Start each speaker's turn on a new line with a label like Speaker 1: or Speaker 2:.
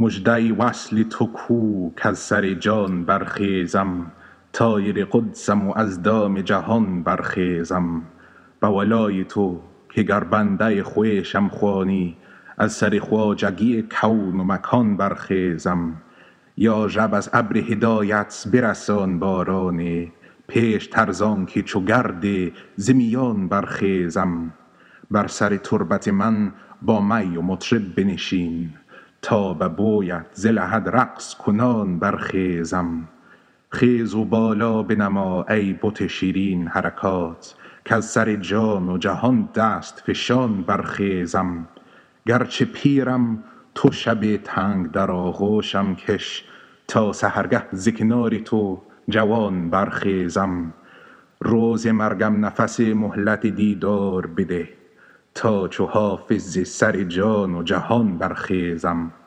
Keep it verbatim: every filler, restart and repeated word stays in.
Speaker 1: مژده وصل تو کو کز سر جان برخیزم، طایر قدسم و از دام جهان برخیزم. به ولای تو که گر بنده خویشم خوانی، از سر خواجگی کون و مکان برخیزم. یا رب از ابر هدایت برسان بارانی، پیش ترزان که چو گرد ز میان برخیزم. بر سر تربت من با می و مطرب بنشین، تا به بویت ز لحد رقص کنان برخیزم. خیز و بالا بنما ای بت شیرین حرکات، کز سر جان و جهان دست فشان برخیزم. گرچه پیرم تو شب تنگ در آغوشم کش، تا سحرگه ز کنار تو جوان برخیزم. روز مرگم نفس مهلت دیدار بده، تا چو حافظ ز سر جان و جهان برخیزم.